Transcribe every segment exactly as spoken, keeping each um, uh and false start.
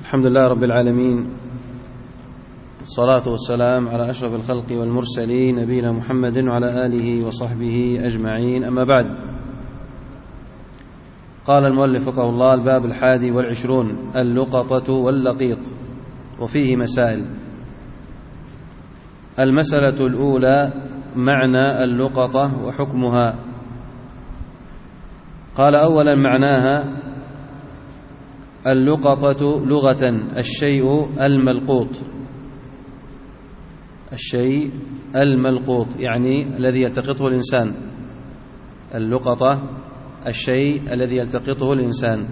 الحمد لله رب العالمين، الصلاة والسلام على أشرف الخلق والمرسلين نبينا محمد وعلى آله وصحبه أجمعين، أما بعد. قال المؤلف فقه الله: الباب الحادي والعشرون، اللقطة واللقيط، وفيه مسائل. المسألة الأولى: معنى اللقطة وحكمها. قال: أولا معناها: اللقطة لغة الشيء الملقوط، الشيء الملقوط يعني الذي يلتقطه الإنسان. اللقطة الشيء الذي يلتقطه الإنسان،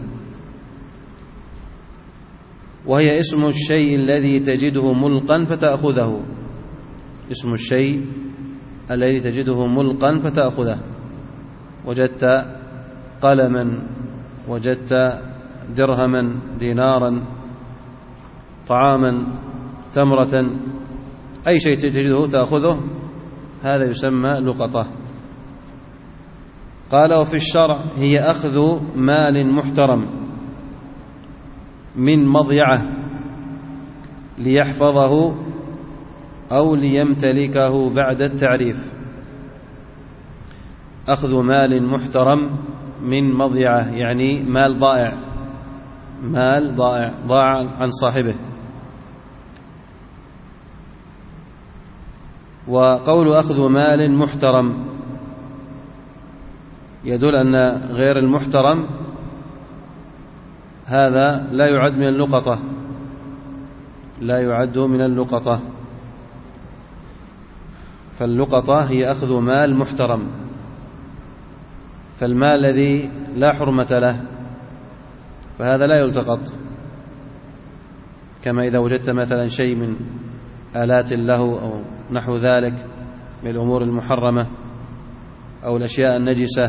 وهي اسم الشيء الذي تجده ملقا فتأخذه. اسم الشيء الذي تجده ملقا فتأخذه. وجدت قلما، وجدت درهما، دينارا، طعاما، تمرة، أي شيء تجده تأخذه، هذا يسمى لقطة. قال: وفي الشرع هي أخذ مال محترم من مضيعة ليحفظه أو ليمتلكه بعد التعريف. أخذ مال محترم من مضيعة يعني مال ضائع، مال ضائع ضاع عن صاحبه. وقول أخذ مال محترم يدل أن غير المحترم هذا لا يعد من اللقطة، لا يعد من اللقطة. فاللقطة هي أخذ مال محترم، فالمال الذي لا حرمة له فهذا لا يلتقط، كما إذا وجدت مثلا شيء من آلات له أو نحو ذلك من الأمور المحرمة أو الأشياء النجسة.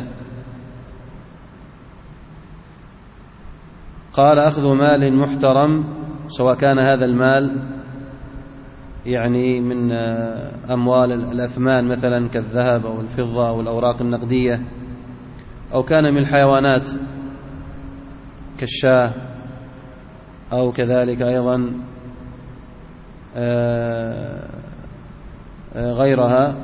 قال: أخذ مال محترم، سواء كان هذا المال يعني من أموال الأثمان مثلا كالذهب أو الفضة أو الأوراق النقدية، أو كان من الحيوانات كالشاة، أو كذلك أيضا غيرها.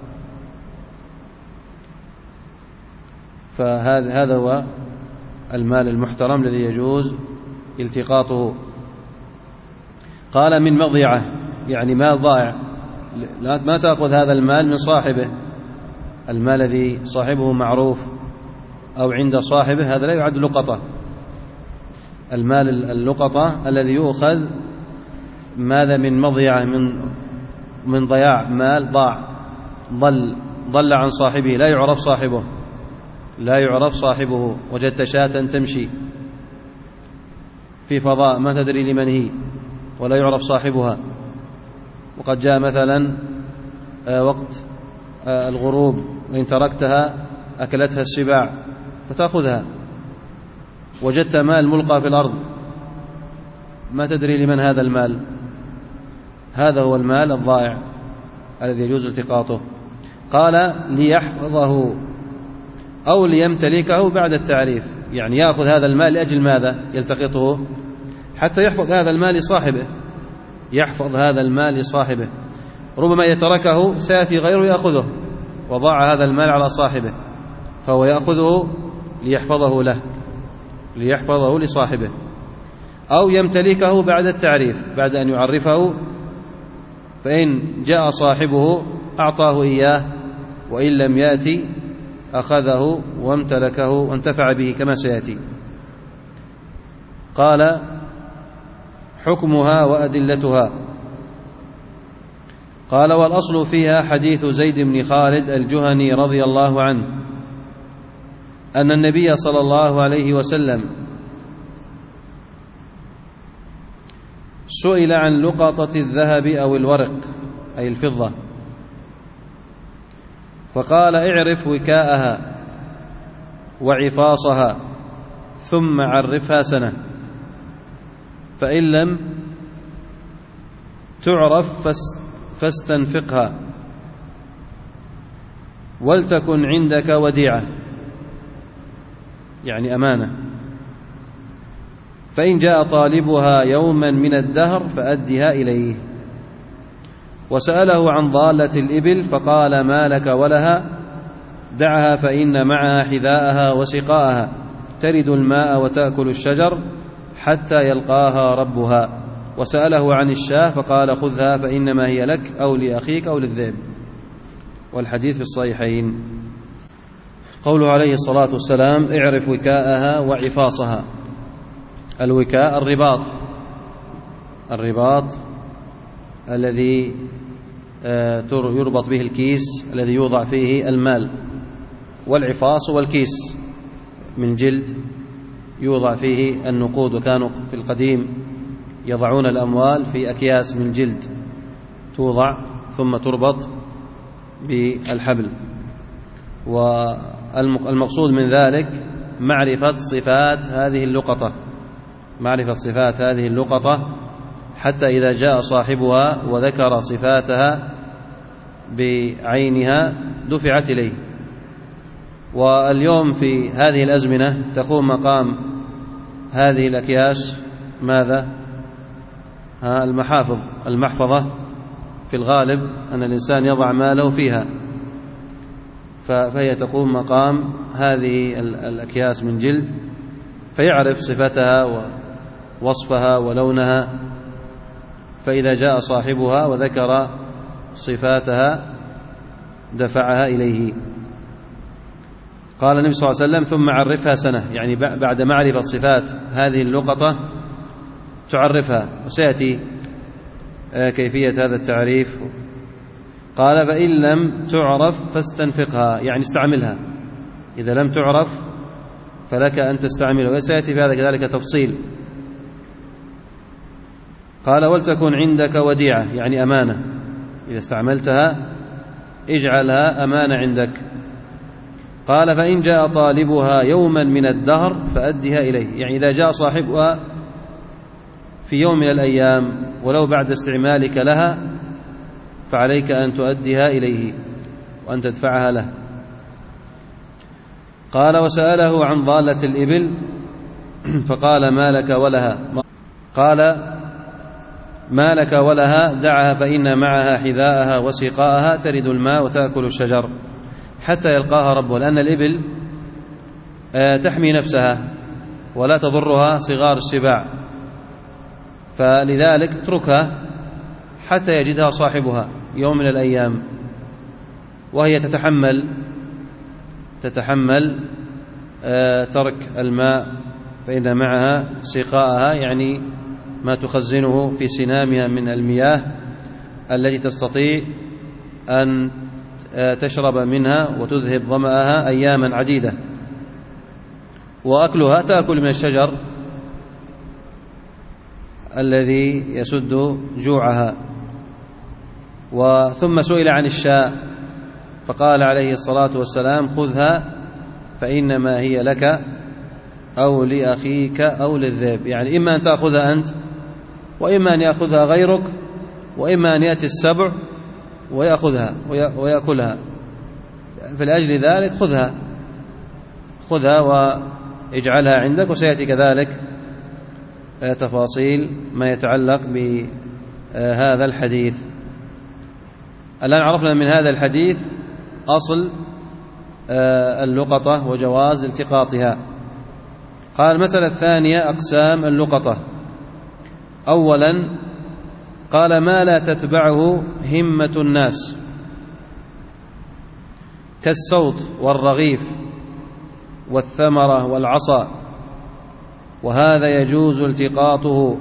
فهذا هو المال المحترم الذي يجوز التقاطه. قال: من مضيعة يعني مال ضائع، ما تأخذ هذا المال من صاحبه. المال الذي صاحبه معروف أو عند صاحبه هذا لا يعد لقطة. المال اللقطة الذي يؤخذ ماذا؟ من مضيعة، من من ضياع، مال ضاع، ضل ضل عن صاحبه، لا يعرف صاحبه، لا يعرف صاحبه. وجدت شاة تمشي في فضاء ما تدري لمن هي ولا يعرف صاحبها، وقد جاء مثلا وقت الغروب وإن تركتها أكلتها السباع فتأخذها. وجدت مال ملقى في الأرض ما تدري لمن هذا المال، هذا هو المال الضائع الذي يجوز التقاطه. قال: ليحفظه أو ليمتلكه بعد التعريف، يعني يأخذ هذا المال لأجل ماذا يلتقطه؟ حتى يحفظ هذا المال لصاحبه، يحفظ هذا المال لصاحبه. ربما يتركه سيأتي غيره يأخذه وضاع هذا المال على صاحبه، فهو يأخذه ليحفظه له، ليحفظه لصاحبه. أو يمتلكه بعد التعريف، بعد أن يعرفه، فإن جاء صاحبه أعطاه إياه، وإن لم يأتي أخذه وامتلكه وانتفع به كما سيأتي. قال: حكمها وأدلتها. قال: والأصل فيها حديث زيد بن خالد الجهني رضي الله عنه أن النبي صلى الله عليه وسلم سئل عن لقطة الذهب أو الورق أي الفضة، فقال: اعرف وكاءها وعفاصها ثم عرفها سنة، فإن لم تعرف فاستنفقها، ولتكن عندك وديعة يعني أمانة، فإن جاء طالبها يوما من الدهر فأدها إليه. وسأله عن ضالة الإبل فقال ما لك ولها؟ دعها فإن معها حذاءها وسقاءها ترد الماء وتأكل الشجر حتى يلقاها ربها. وسأله عن الشاة فقال خذها فإنما هي لك أو لأخيك أو للذئب. والحديث في الصحيحين. قوله عليه الصلاة والسلام اعرف وكاءها وعفاصها. الوكاء الرباط، الرباط الذي يربط به الكيس الذي يوضع فيه المال، والعفاص والكيس من جلد يوضع فيه النقود، وكانوا في القديم يضعون الأموال في أكياس من جلد توضع ثم تربط بالحبل. والمقصود من ذلك معرفة صفات هذه اللقطة، معرفة صفات هذه اللقطة حتى إذا جاء صاحبها وذكر صفاتها بعينها دفعت إليه. واليوم في هذه الأزمنة تقوم مقام هذه الأكياس ماذا؟ ها المحافظ، المحفظة في الغالب أن الإنسان يضع ماله فيها، فهي تقوم مقام هذه الأكياس من جلد، فيعرف صفتها ووصفها ولونها، فإذا جاء صاحبها وذكر صفاتها دفعها إليه. قال النبي صلى الله عليه وسلم ثم عرفها سنة، يعني بعد معرفة صفات هذه اللقطة تعرفها، وسيأتي كيفية هذا التعريف. قال فإن لم تعرف فاستنفقها، يعني استعملها، إذا لم تعرف فلك أن تستعملها، وسيأتي في هذا كذلك تفصيل. قال ولتكن عندك وديعة، يعني أمانة، إذا استعملتها اجعلها أمانة عندك. قال فإن جاء طالبها يوما من الدهر فأدها إليه، يعني إذا جاء صاحبها في يوم من الأيام ولو بعد استعمالك لها فعليك أن تؤديها إليه وأن تدفعها له. قال وسأله عن ضالة الإبل فقال ما لك ولها؟ قال ما لك ولها؟ دعها فإن معها حذاءها وسقاءها ترد الماء وتأكل الشجر حتى يلقاها ربها، لأن الإبل تحمي نفسها ولا تضرها صغار السباع، فلذلك اتركها حتى يجدها صاحبها يوم من الأيام، وهي تتحمل تتحمل ترك الماء، فإن معها سقاءها، يعني ما تخزنه في سنامها من المياه التي تستطيع أن تشرب منها وتذهب ظمأها أياما عديدة. وأكلها تأكل من الشجر الذي يسد جوعها. وثم سئل عن الشاة فقال عليه الصلاة والسلام خذها فإنما هي لك أو لأخيك أو للذئب، يعني إما أن تأخذها أنت وإما أن يأخذها غيرك، وإما أن يأتي السبع ويأخذها ويأكلها، فلأجل ذلك خذها خذها واجعلها عندك. وسيأتي كذلك تفاصيل ما يتعلق بهذا الحديث. الآن عرفنا من هذا الحديث أصل اللقطة وجواز التقاطها. قال المسألة الثانية أقسام اللقطة. أولا قال ما لا تتبعه همة الناس كالصوت والرغيف والثمرة والعصا، وهذا يجوز التقاطه،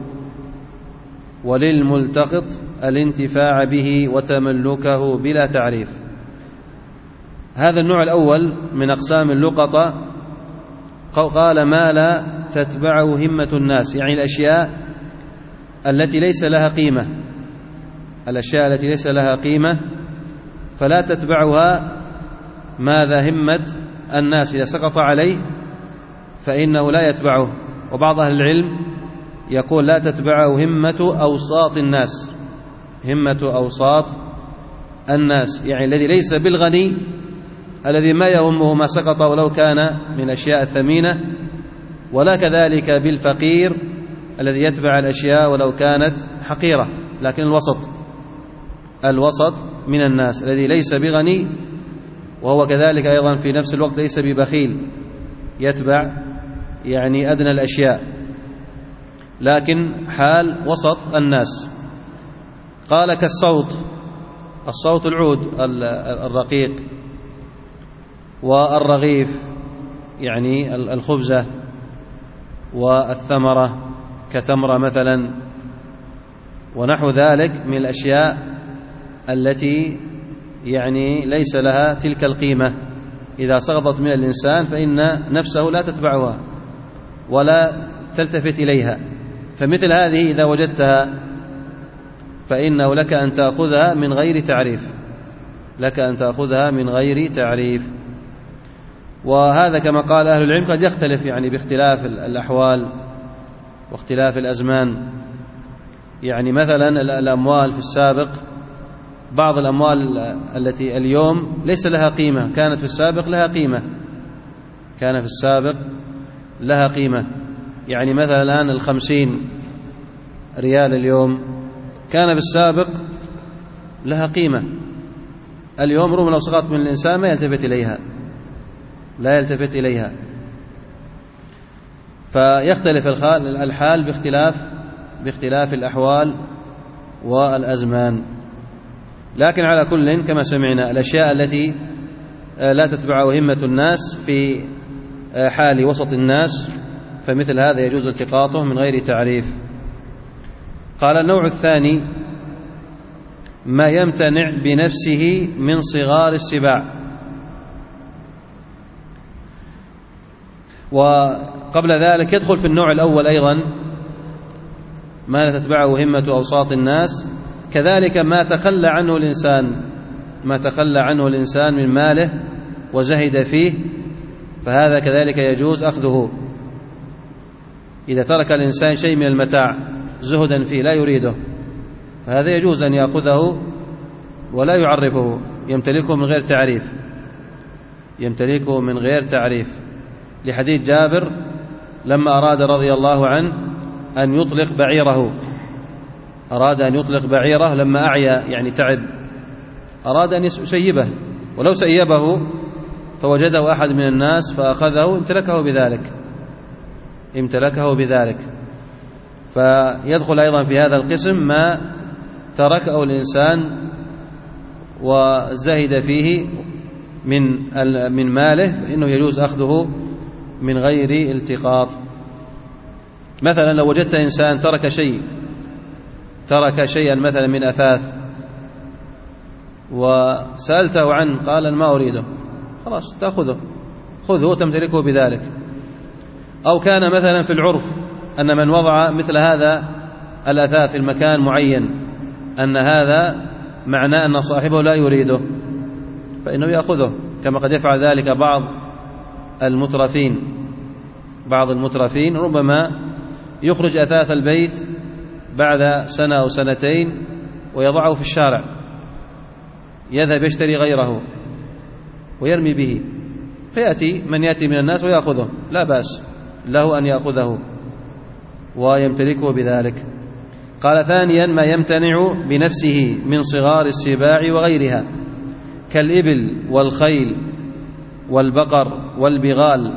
وللملتقط الانتفاع به وتملكه بلا تعريف. هذا النوع الأول من أقسام اللقطة قال ما لا تتبعه همة الناس، يعني الأشياء التي ليس لها قيمة، الأشياء التي ليس لها قيمة فلا تتبعها ماذا همة الناس، إذا سقط عليه فإنه لا يتبعه. وبعض أهل العلم يقول لا تتبعه همة أوساط الناس، همة أوساط الناس، يعني الذي ليس بالغني الذي ما يهمه ما سقط ولو كان من أشياء ثمينة، ولا كذلك بالفقير الذي يتبع الأشياء ولو كانت حقيرة، لكن الوسط الوسط من الناس الذي ليس بغني وهو كذلك أيضا في نفس الوقت ليس ببخيل، يتبع يعني أدنى الأشياء، لكن حال وسط الناس. قال كالصوت، الصوت العود الرقيق، والرغيف يعني الخبزة، والثمرة كثمرة مثلا، ونحو ذلك من الأشياء التي يعني ليس لها تلك القيمة، إذا سقطت من الإنسان فإن نفسه لا تتبعها ولا تلتفت إليها، فمثل هذه إذا وجدتها فإنه لك أن تأخذها من غير تعريف، لك أن تأخذها من غير تعريف. وهذا كما قال أهل العلم قد يختلف يعني باختلاف الأحوال واختلاف الأزمان. يعني مثلا الأموال في السابق، بعض الأموال التي اليوم ليس لها قيمة كانت في السابق لها قيمة، كان في السابق لها قيمة. يعني مثلا الآن الخمسين ريال اليوم كان في السابق لها قيمة، اليوم ربما لو سقطت من الإنسان ما يلتفت إليها، لا يلتفت إليها. فيختلف الحال باختلاف باختلاف الأحوال والأزمان. لكن على كل كما سمعنا الأشياء التي لا تتبعها همة الناس في حال وسط الناس فمثل هذا يجوز التقاطه من غير تعريف. قال النوع الثاني ما يمتنع بنفسه من صغار السباع. وقبل ذلك يدخل في النوع الأول أيضا ما لا تتبعه همة أوساط الناس، كذلك ما تخلى عنه الإنسان ما تخلى عنه الإنسان من ماله وزهد فيه، فهذا كذلك يجوز أخذه. إذا ترك الإنسان شيء من المتاع زهدا فيه لا يريده، فهذا يجوز أن يأخذه ولا يعرفه، يمتلكه من غير تعريف، يمتلكه من غير تعريف، لحديث جابر لما أراد رضي الله عنه أن يطلق بعيره، أراد أن يطلق بعيره لما أعيا يعني تعب، أراد أن يسيبه، ولو سيبه فوجده أحد من الناس فأخذه امتلكه بذلك امتلكه بذلك. فيدخل أيضا في هذا القسم ما تركه الإنسان وزهد فيه من من ماله، فإنه يجوز أخذه من غير التقاط. مثلا لو وجدت إنسان ترك شيء ترك شيئا مثلا من أثاث وسألته عنه قال ما أريده، خلاص تأخذه، خذه وتمتلكه بذلك. أو كان مثلا في العرف أن من وضع مثل هذا الأثاث في المكان معين أن هذا معناه أن صاحبه لا يريده، فإنه يأخذه، كما قد يفعل ذلك بعض المترفين بعض المترفين ربما يخرج أثاث البيت بعد سنة أو سنتين ويضعه في الشارع، يذهب يشتري غيره ويرمي به، فيأتي من يأتي من الناس ويأخذه، لا بأس له أن يأخذه ويمتلكه بذلك. قال ثانيا ما يمتنع بنفسه من صغار السباع وغيرها كالإبل والخيل والبقر والبغال،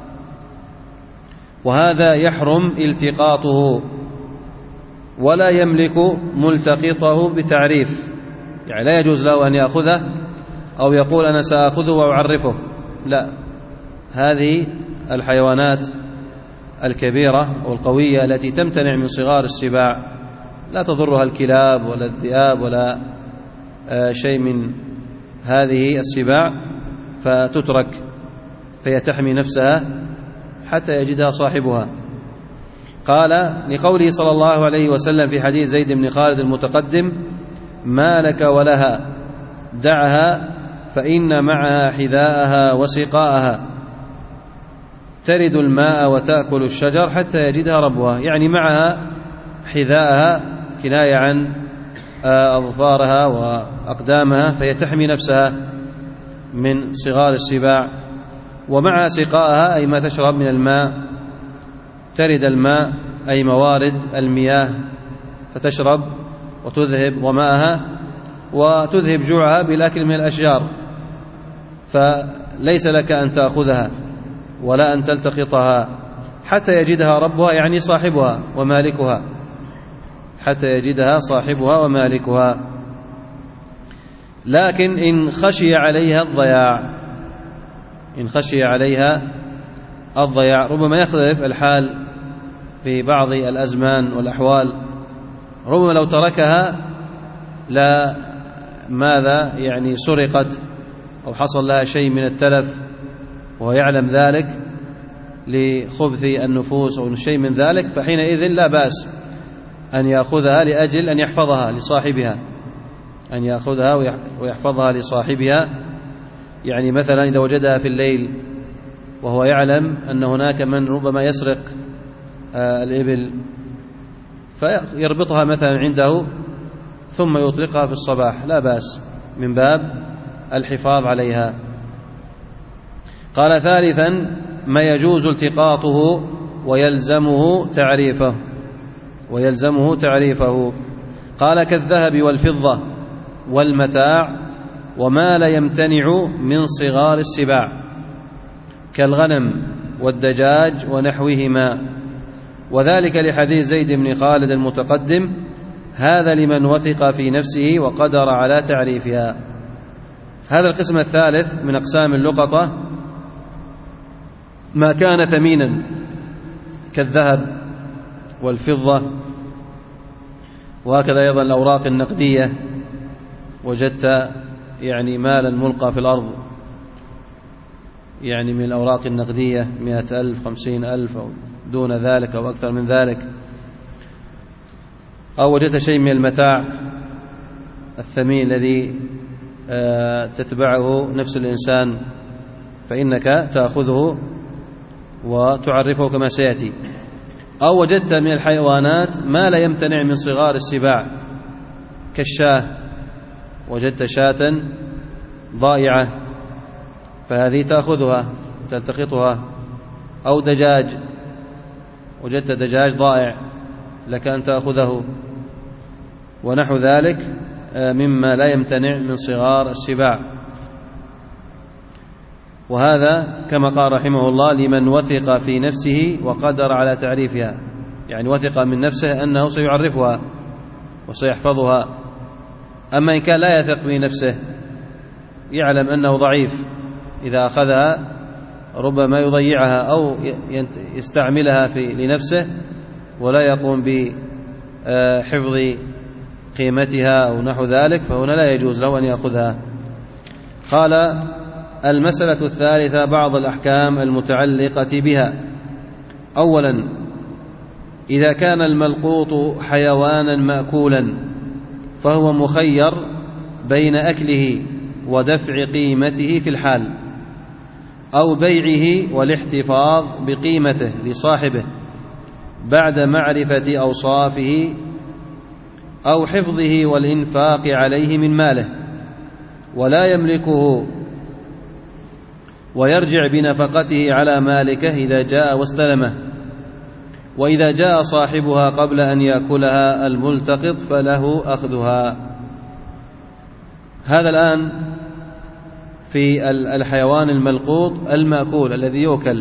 وهذا يحرم التقاطه ولا يملك ملتقطه بتعريف، يعني لا يجوز له أن يأخذه أو يقول أنا سأخذه وأعرفه، لا، هذه الحيوانات الكبيرة والقوية التي تمتنع من صغار السباع لا تضرها الكلاب ولا الذئاب ولا شيء من هذه السباع، فتترك فهي تحمي نفسها حتى يجدها صاحبها. قال لقوله صلى الله عليه وسلم في حديث زيد بن خالد المتقدم ما لك ولها دعها فإن معها حذاءها وسقاءها ترد الماء وتأكل الشجر حتى يجدها ربها، يعني معها حذاءها كناية عن أظفارها وأقدامها فهي تحمي نفسها من صغار السباع، ومعها سقاءها أي ما تشرب من الماء، ترد الماء أي موارد المياه فتشرب وتذهب ظمأها وتذهب جوعها بالأكل من الأشجار، فليس لك أن تأخذها ولا أن تلتقطها حتى يجدها ربها، يعني صاحبها ومالكها، حتى يجدها صاحبها ومالكها. لكن إن خشي عليها الضياع، إن خشي عليها الضياع، ربما يختلف الحال في بعض الأزمان والأحوال، ربما لو تركها لا ماذا يعني سرقت أو حصل لها شيء من التلف وهو يعلم ذلك لخبث النفوس أو شيء من ذلك، فحينئذ لا بأس أن يأخذها لأجل أن يحفظها لصاحبها، أن يأخذها ويحفظها لصاحبها. يعني مثلا إذا وجدها في الليل وهو يعلم أن هناك من ربما يسرق الإبل فيربطها مثلا عنده ثم يطلقها في الصباح، لا بأس من باب الحفاظ عليها. قال ثالثا ما يجوز التقاطه ويلزمه تعريفه، ويلزمه تعريفه. قال كالذهب والفضة والمتاع وما لا يمتنع من صغار السباع كالغنم والدجاج ونحوهما، وذلك لحديث زيد بن خالد المتقدم: هذا لمن وثق في نفسه وقدر على تعريفها. هذا القسم الثالث من أقسام اللقطة ما كان ثمينا كالذهب والفضة، وهكذا أيضا الأوراق النقدية، وجدت يعني مالا ملقى في الأرض يعني من الأوراق النقدية مئة ألف خمسين ألف أو دون ذلك أو أكثر من ذلك، أو وجدت شيء من المتاع الثمين الذي تتبعه نفس الإنسان فإنك تأخذه وتعرفه كما سيأتي. أو وجدت من الحيوانات ما لا يمتنع من صغار السباع كالشاة، وجدت شاة ضائعة فهذه تأخذها تلتقطها، أو دجاج، وجدت دجاج ضائع لك أن تأخذه، ونحو ذلك مما لا يمتنع من صغار السباع. وهذا كما قال رحمه الله لمن وثق في نفسه وقدر على تعريفها، يعني وثق من نفسه أنه سيعرفها وسيحفظها. أما إن كان لا يثق في نفسه يعلم أنه ضعيف، إذا أخذها ربما يضيعها أو يستعملها في لنفسه ولا يقوم بحفظ قيمتها أو نحو ذلك، فهنا لا يجوز له أن يأخذها. قال المسألة الثالثة بعض الأحكام المتعلقة بها. أولا إذا كان الملقوط حيوانا مأكولا فهو مخير بين أكله ودفع قيمته في الحال، أو بيعه والاحتفاظ بقيمته لصاحبه بعد معرفة أوصافه، أو حفظه والإنفاق عليه من ماله ولا يملكه ويرجع بنفقته على مالكه إذا جاء واستلمه، وإذا جاء صاحبها قبل أن يأكلها الملتقط فله أخذها. هذا الآن في الحيوان الملقوط المأكول الذي يؤكل،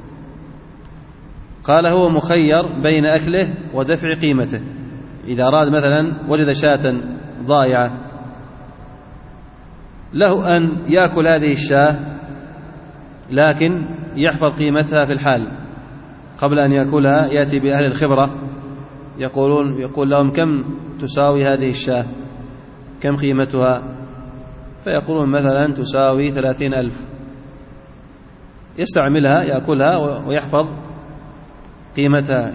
قال هو مخير بين أكله ودفع قيمته. إذا أراد مثلا وجد شاة ضائعة له أن يأكل هذه الشاة لكن يحفظ قيمتها في الحال قبل أن يأكلها، يأتي بأهل الخبرة يقولون يقول لهم كم تساوي هذه الشاة، كم قيمتها، فيقولون مثلا تساوي ثلاثين ألف، يستعملها يأكلها ويحفظ قيمتها.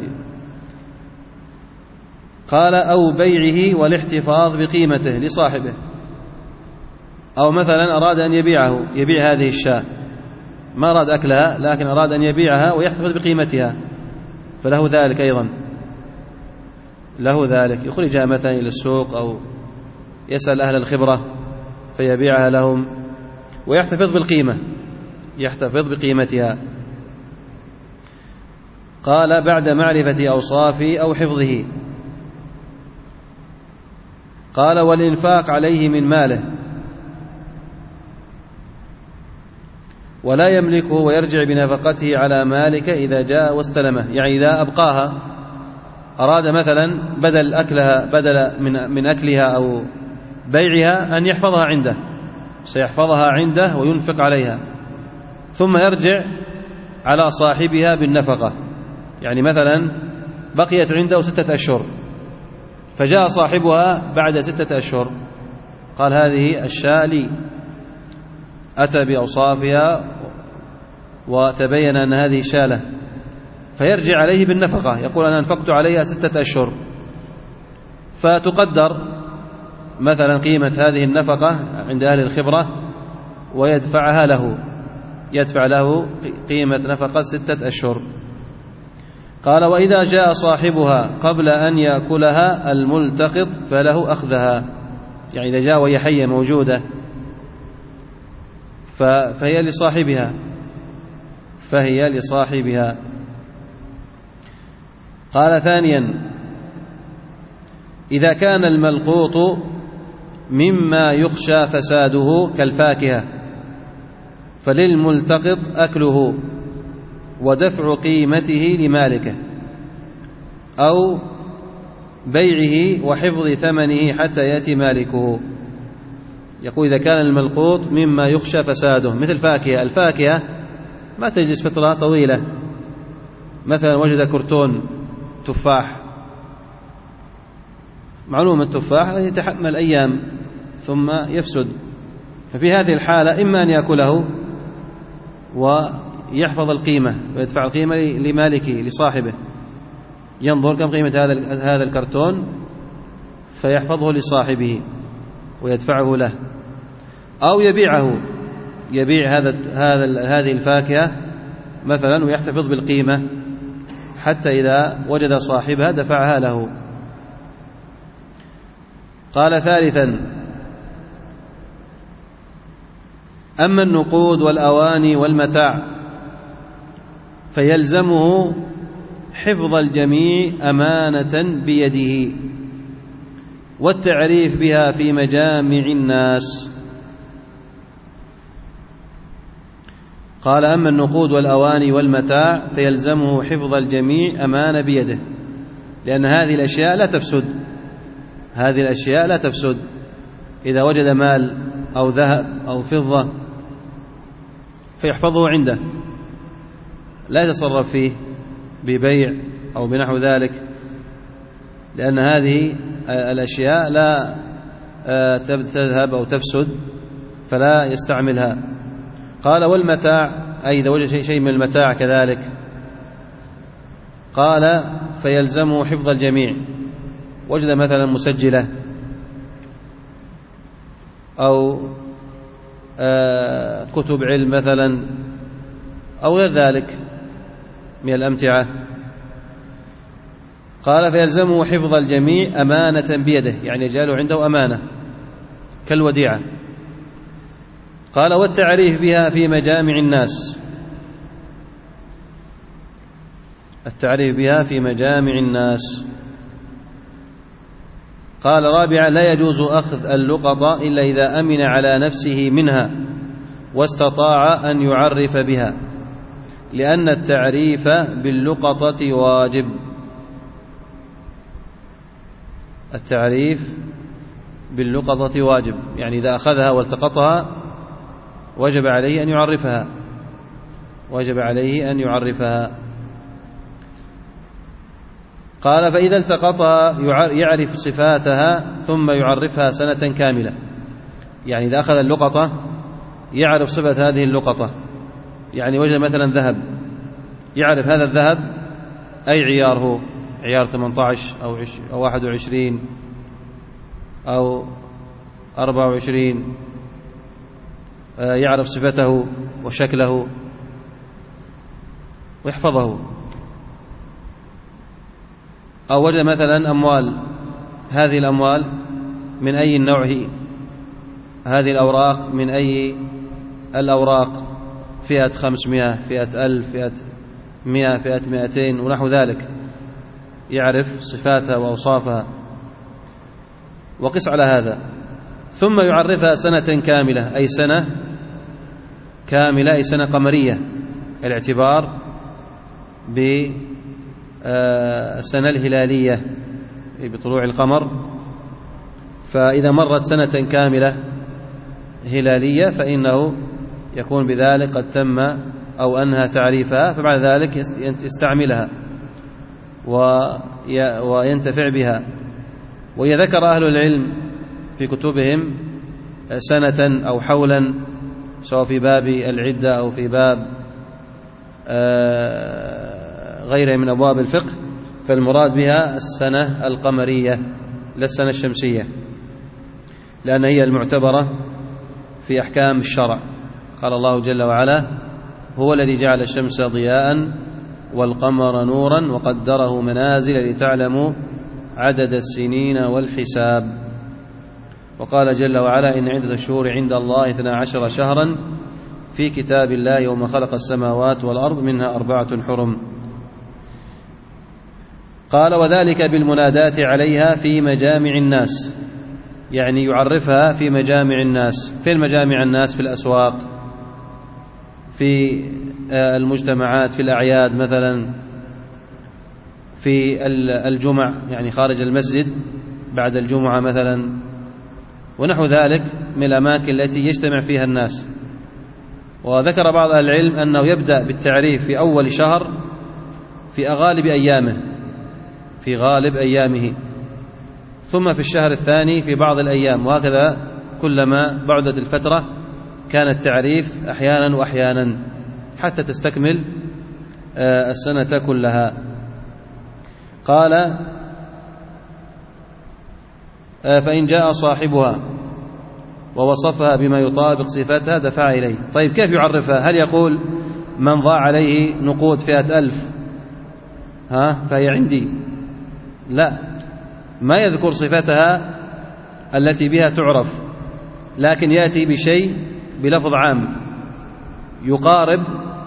قال أو بيعه والاحتفاظ بقيمته لصاحبه، أو مثلا أراد أن يبيعه يبيع هذه الشاة، ما أراد أكلها لكن أراد أن يبيعها ويحتفظ بقيمتها، فله ذلك أيضا، له ذلك، يخرجها مثلا إلى السوق أو يسأل أهل الخبرة فيبيعها لهم ويحتفظ بالقيمة، يحتفظ بقيمتها. قال بعد معرفة أوصافه أو حفظه. قال والإنفاق عليه من ماله ولا يملكه ويرجع بنفقته على مالك إذا جاء واستلمه، يعني إذا أبقاها أراد مثلا بدل أكلها بدل من من أكلها أو بيعها أن يحفظها عنده، سيحفظها عنده وينفق عليها، ثم يرجع على صاحبها بالنفقة. يعني مثلا بقيت عنده ستة أشهر فجاء صاحبها بعد ستة أشهر قال هذه الشاة لي، أتى بأوصافها وتبين أن هذه شالة، فيرجع عليه بالنفقة، يقول أنا أنفقت عليها ستة أشهر، فتقدر مثلا قيمة هذه النفقة عند أهل الخبرة ويدفعها له، يدفع له قيمة نفقة ستة أشهر. قال وإذا جاء صاحبها قبل أن يأكلها الملتقط فله أخذها، يعني إذا جاء وهي حية موجودة فهي لصاحبها فهي لصاحبها. قال ثانيا إذا كان الملقوط مما يخشى فساده كالفاكهة فللملتقط أكله ودفع قيمته لمالكه أو بيعه وحفظ ثمنه حتى يأتي مالكه. يقول إذا كان الملقوط مما يخشى فساده مثل فاكهة، الفاكهة ما تجلس فترة طويلة، مثلا وجد كرتون تفاح، معلوم التفاح يتحمل أيام ثم يفسد، ففي هذه الحالة إما أن يأكله ويحفظ القيمة ويدفع القيمة لمالكه لصاحبه، ينظر كم قيمة هذا هذا الكرتون فيحفظه لصاحبه ويدفعه له، أو يبيعه، يبيع هذا هذا هذه الفاكهة مثلا ويحتفظ بالقيمة حتى إذا وجد صاحبها دفعها له. قال ثالثا أما النقود والأواني والمتاع فيلزمه حفظ الجميع أمانة بيده والتعريف بها في مجامع الناس. قال أما النقود والأواني والمتاع فيلزمه حفظ الجميع أمانة بيده، لأن هذه الأشياء لا تفسد، هذه الأشياء لا تفسد، إذا وجد مال أو ذهب أو فضة فيحفظه عنده، لا يتصرف فيه ببيع أو بنحو ذلك، لأن هذه الأشياء لا تذهب أو تفسد فلا يستعملها. قال والمتاع أي إذا وجد شيء من المتاع كذلك، قال فيلزمه حفظ الجميع، وجد مثلا مسجلة أو كتب علم مثلا أو غير ذلك من الأمتعة، قال فيلزمه حفظ الجميع أمانة بيده، يعني يجعله عنده أمانة كالوديعة. قال والتعريف بها في مجامع الناس، التعريف بها في مجامع الناس. قال رابعا لا يجوز أخذ اللقطة إلا إذا أمن على نفسه منها واستطاع أن يعرف بها، لأن التعريف باللقطة واجب، التعريف باللقطة واجب، يعني إذا أخذها والتقطها وجب عليه أن يعرفها، وجب عليه أن يعرفها. قال فإذا التقطها يعرف صفاتها ثم يعرفها سنة كاملة، يعني إذا أخذ اللقطة يعرف صفة هذه اللقطة، يعني وجد مثلا ذهب يعرف هذا الذهب أي عيار هو، عيار ثمانية عشر أو أو واحد وعشرين أو أربعة وعشرين، يعرف صفته وشكله ويحفظه. أو وجد مثلا أموال، هذه الأموال من أي النوع هي، هذه الأوراق من أي الأوراق، فئة خمسمائة، فئة ألف، فئة مئة فئة مئتين ونحو ذلك، يعرف صفاتها وأوصافها. وقس على هذا، ثم يعرفها سنة كاملة، أي سنة كاملة أي سنة قمرية، الاعتبار بالسنة الهلالية بطلوع القمر. فإذا مرت سنة كاملة هلالية فإنه يكون بذلك قد تم أو أنهى تعريفها، فبعد ذلك يستعملها وينتفع بها. وإذا ذكر أهل العلم في كتبهم سنة أو حولا، سواء في باب العدة أو في باب غيره من أبواب الفقه، فالمراد بها السنة القمرية لا السنة الشمسية، لأن هي المعتبرة في أحكام الشرع. قال الله جل وعلا: هو الذي جعل الشمس ضياء والقمر نورا وقدره منازل لتعلموا عدد السنين والحساب. وقال جل وعلا: إن عدة الشهور عند الله اثنا عشر شهرا في كتاب الله يوم خلق السماوات والأرض منها أربعة حرم. قال: وذلك بالمنادات عليها في مجامع الناس، يعني يعرفها في مجامع الناس. في المجامع الناس في الأسواق، في المجتمعات، في الأعياد مثلا، في الجمع يعني خارج المسجد بعد الجمعة مثلا، ونحو ذلك من الأماكن التي يجتمع فيها الناس. وذكر بعض أهل العلم أنه يبدأ بالتعريف في أول شهر في غالب أيامه في غالب أيامه ثم في الشهر الثاني في بعض الأيام، وهكذا كلما بعدت الفترة كان التعريف أحيانا وأحيانا حتى تستكمل السنة كلها. قال: فإن جاء صاحبها ووصفها بما يطابق صفتها دفع إليه. طيب كيف يعرفها؟ هل يقول من ضاع عليه نقود فئة ألف ها فهي عندي؟ لا، ما يذكر صفتها التي بها تعرف، لكن يأتي بشيء بلفظ عام يقارب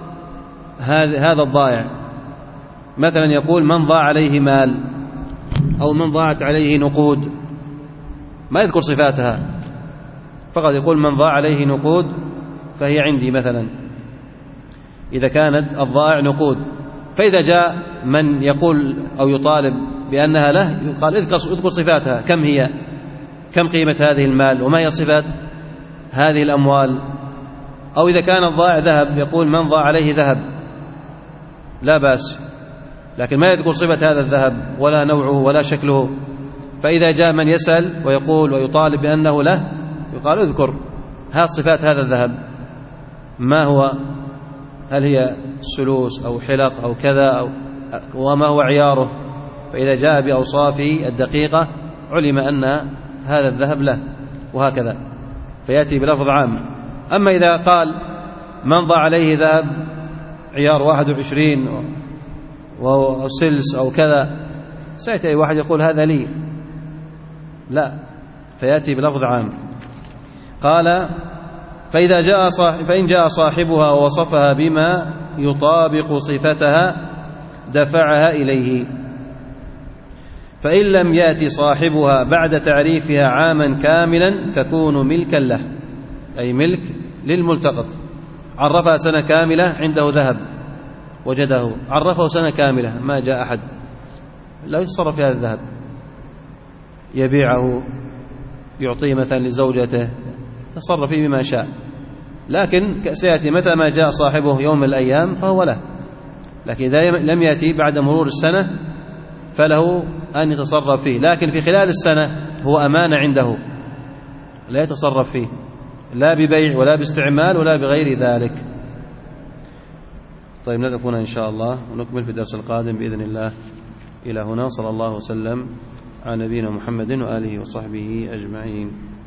هذا الضائع. مثلا يقول من ضاع عليه مال أو من ضاعت عليه نقود، ما يذكر صفاتها، فقط يقول من ضاع عليه نقود فهي عندي مثلا، إذا كانت الضائع نقود. فإذا جاء من يقول أو يطالب بأنها له يقال اذكر صفاتها، كم هي، كم قيمة هذه المال، وما هي صفات هذه الأموال. أو إذا كان الضائع ذهب يقول من ضاع عليه ذهب، لا بأس، لكن ما يذكر صفة هذا الذهب ولا نوعه ولا شكله. فإذا جاء من يسأل ويقول ويطالب بأنه له يقال اذكر هات صفات هذا الذهب، ما هو، هل هي سلوس أو حلق أو كذا أو وما هو عياره. فإذا جاء بأوصافه الدقيقة علم أن هذا الذهب له، وهكذا فيأتي بلفظ عام. أما إذا قال من ضاع عليه ذهب عيار واحد وعشرين أو سلس أو كذا، سيأتي واحد يقول هذا لي، لا، فيأتي بلفظ عام. قال: فإذا جاء صاحب فإن جاء صاحبها ووصفها بما يطابق صفتها دفعها إليه. فإن لم يأتي صاحبها بعد تعريفها عاما كاملا تكون ملكا له، أي ملك للملتقط. عرفها سنة كاملة عنده ذهب وجده، عرفه سنة كاملة ما جاء أحد، لا يتصرف في هذا الذهب، يبيعه، يعطيه مثلا لزوجته، يتصرف فيه بما شاء. لكن سيأتي متى ما جاء صاحبه يوم من الأيام فهو له. لكن إذا لم يأتي بعد مرور السنة فله أن يتصرف فيه، لكن في خلال السنة هو أمانة عنده لا يتصرف فيه، لا ببيع ولا باستعمال ولا بغير ذلك. طيب نقف هنا إن شاء الله ونكمل في الدرس القادم بإذن الله. إلى هنا، صلى الله وسلم على نبينا محمد وآله وصحبه أجمعين.